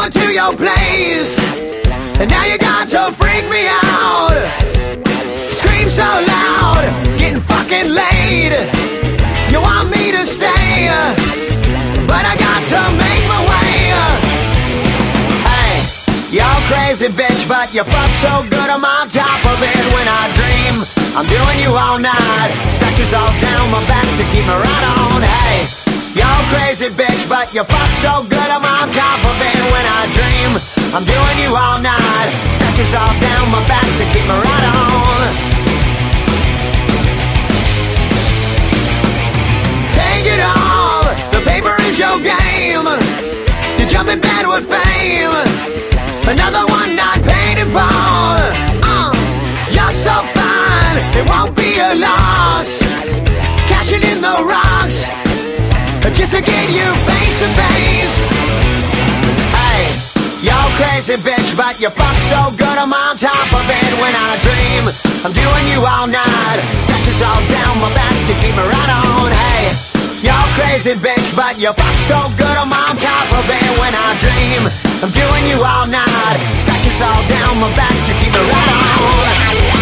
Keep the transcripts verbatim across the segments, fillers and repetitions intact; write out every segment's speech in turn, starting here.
going to your place, and now you got to freak me out. Scream so loud, getting fucking laid. You want me to stay, but I got to make my way. Hey, you're crazy bitch, but you fuck so good I'm on top of it. When I dream, I'm doing you all night. Scratches all down my back to keep me right on. Hey, you're crazy bitch, but you fuck so good I'm on top of it. When I dream, I'm doing you all night. Scratches all down my back to keep me right on. Take it all, the paper is your game. You jump in bed with fame. Another one not paid in full. uh, You're so fine, it won't be a loss. Cashing in the rocks just to get you face to face. Hey, you're crazy bitch, but you fuck so good I'm on top of it. When I dream, I'm doing you all night. Scratches all down my back to keep me right on. Hey, you're crazy bitch, but you fuck so good I'm on top of it. When I dream, I'm doing you all night. Scratches all down my back to keep me right on.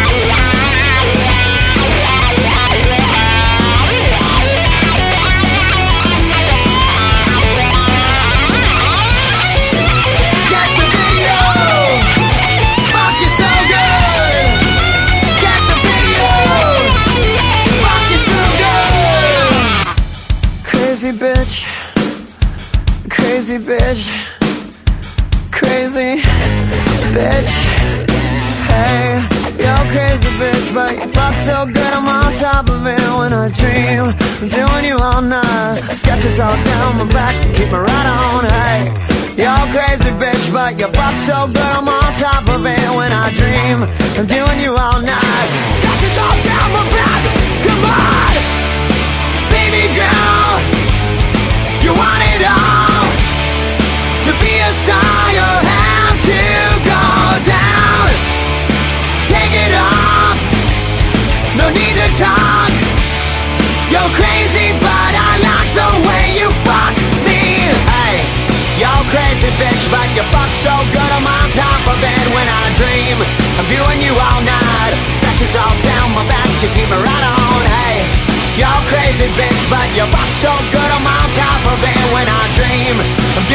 Crazy bitch, crazy bitch, crazy bitch. Hey, you're crazy bitch, but you fuck so good I'm on top of it. When I dream, I'm doing you all night. Scratches all down my back to keep me right on. Hey, you're crazy bitch, but you fuck so good I'm on top of it. When I dream, I'm doing you all night. Scratches all down my back. Come on, baby girl, you want it all. To be a star you have to go down. Take it off, no need to talk. You're crazy but I like the way you fuck me. Hey, you're crazy bitch, but you fuck so good I'm on top of it. When I dream, I'm doing you all night. Scratches all down my back to keep me right on. Hey, you're crazy bitch, but you fuck so good I'm on top of it. When I dream, I'm